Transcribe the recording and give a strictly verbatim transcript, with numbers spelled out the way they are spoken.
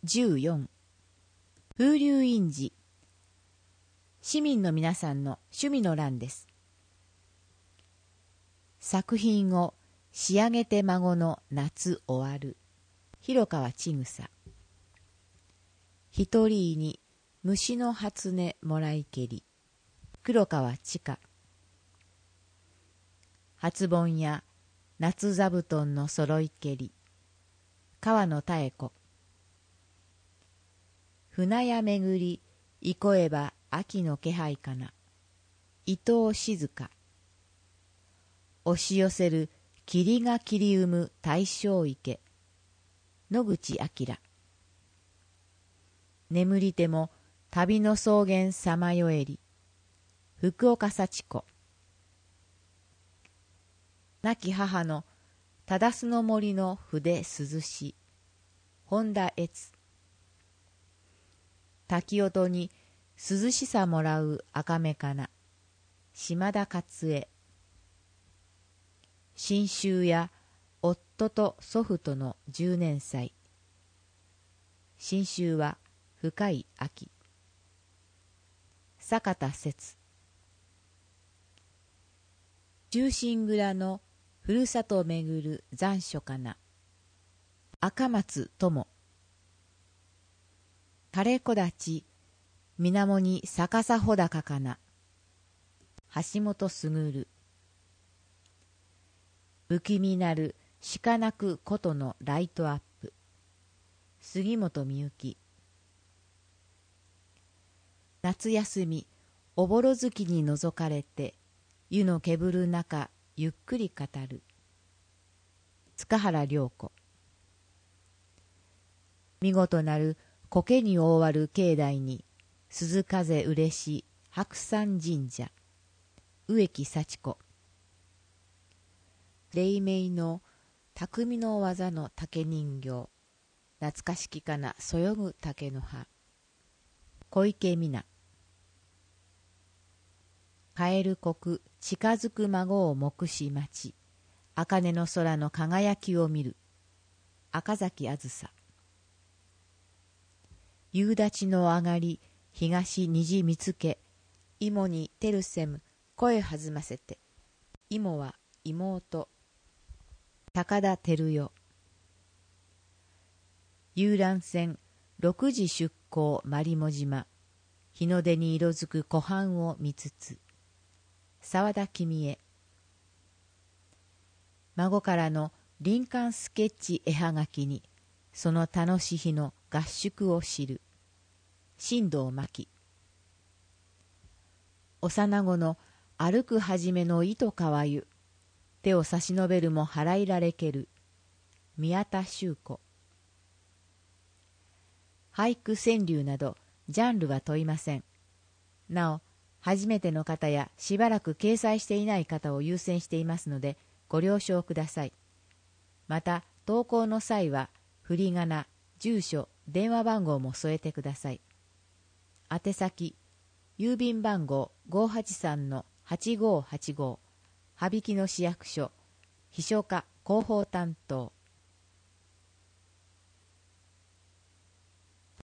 じゅうよん風流印字市民の皆さんの趣味の欄です。作品を仕上げて孫の夏終わる広川千草一人に虫の初音もらいけり黒川千佳初盆や夏座布団のそろいけり川野妙子船屋めぐり憩えば秋の気配かな伊藤静香押し寄せる霧が霧生む大正池野口明眠りても旅の草原さまよえり福岡幸子亡き母の忠須の森の筆涼し本田悦滝音に涼しさもらう赤目かな島田勝恵新秋や夫と祖父との十年祭新秋は深い秋坂田節忠臣蔵のふるさとをめぐる残暑かな赤松友枯れ木立水面に逆さ穂高かな橋本卓不気味なる鹿鳴く琴のライトアップ杉本美幸夏休みおぼろ月に覗かれて湯のけぶる中ゆっくり語る塚原涼子見事なる苔に覆わる境内に鈴風うれし白山神社植木幸子黎明の匠の技の竹人形懐かしきかなそよぐ竹の葉小池美奈帰る刻近づく孫を目し待ち茜の空の輝きを見る赤崎あずさ夕立の上がり東虹見つけ芋にテルセム声弾ませて芋は妹高田照代遊覧船六時出港まりも島日の出に色づく湖畔を見つつ沢田君へ孫からの林間スケッチ絵はがきにその楽し日の合宿を知る新藤真希幼子の歩くはじめの糸川湯手を差し伸べるも払いられける宮田修子俳句川柳などジャンルは問いません。なお初めての方やしばらく掲載していない方を優先していますのでご了承ください。また投稿の際は振り仮名住所電話番号も添えてください。宛先郵便番号 ごーはちさんのはちごーはちご 羽曳野市役所秘書課広報担当